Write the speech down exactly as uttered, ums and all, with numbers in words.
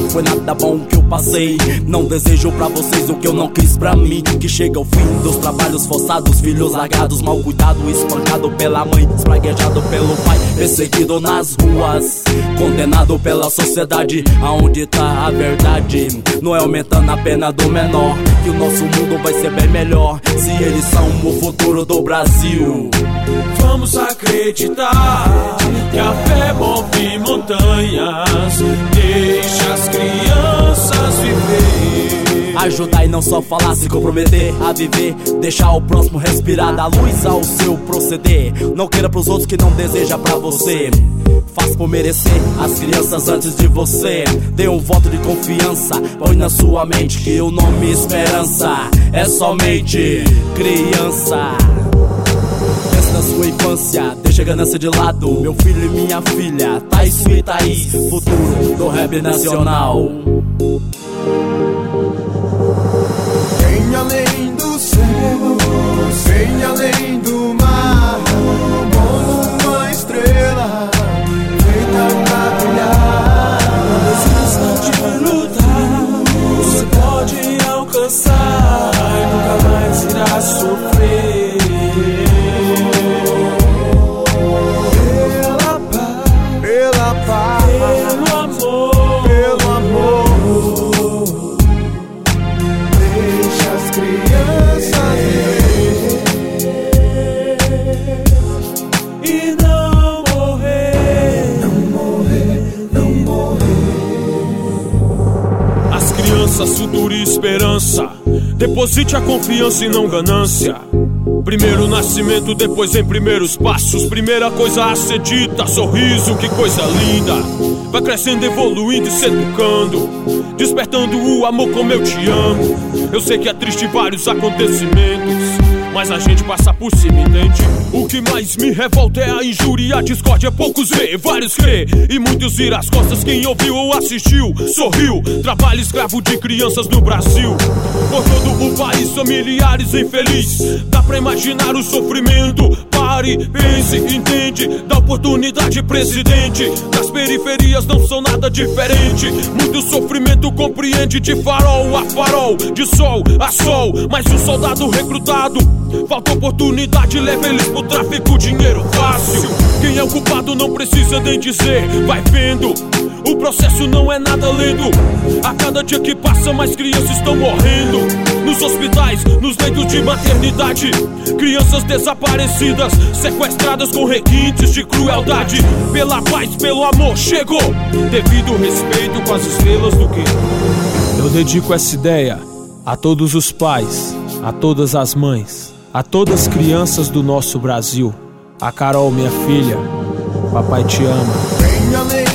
foi nada bom que eu passei. Não desejo pra vocês o que eu não quis pra mim. Que chega ao fim dos trabalhos forçados, filhos largados, mal cuidado, espancado pela mãe, espraguejado pelo pai, perseguido nas ruas, condenado pela sociedade. Aonde tá a verdade? Não é aumentando a pena do menor que o nosso mundo vai ser bem melhor, se eles são o futuro do Brasil. Vamos acreditar que a fé move montanhas, deixa as crianças viver. Ajudar e não só falar, se comprometer a viver, deixar o próximo respirar, dar luz ao seu proceder. Não queira pros outros que não deseja pra você. Faz por merecer as crianças antes de você. Dê um voto de confiança, põe na sua mente que o nome esperança é somente criança. Pensa na sua infância, deixa a ganância de lado. Meu filho e minha filha, Thaís e Thaís, futuro do rap nacional. Vem além do céu, vem além do mar, como uma estrela feita pra brilhar. Não desista de lutar, você pode alcançar e nunca mais irá sofrer. Pela paz, pela paz, Pelo amor, pelo amor, deixa as crianças viver e não morrer. não morrer, não morrer. As crianças, futuro e esperança. Deposite a confiança e não ganância. Primeiro nascimento, depois em primeiros passos. Primeira coisa a ser dita, sorriso, que coisa linda. Vai crescendo, evoluindo e se educando, despertando o amor como eu te amo. Eu sei que é triste vários acontecimentos, mas a gente passa por cima, entende? O que mais me revolta é a injúria e a discórdia. Poucos vê, vários crê e muitos viram as costas. Quem ouviu ou assistiu, sorriu. Trabalho escravo de crianças no Brasil, por todo o país, familiares infelizes. Dá pra imaginar o sofrimento. Pare, pense, entende da oportunidade, presidente. Das periferias não são nada diferente. Muito sofrimento compreende, de farol a farol, de sol a sol. Mas o soldado recrutado, falta oportunidade, leva eles pro tráfico, dinheiro fácil. Quem é o culpado não precisa nem dizer, vai vendo. O processo não é nada lento. A cada dia que passa mais crianças estão morrendo. Nos hospitais, nos leitos de maternidade. Crianças desaparecidas, sequestradas com requintes de crueldade. Pela paz, pelo amor, chegou. Devido respeito com as estrelas do que eu dedico essa ideia a todos os pais, a todas as mães, a todas as crianças do nosso Brasil. A Carol, minha filha, papai te ama. Vem além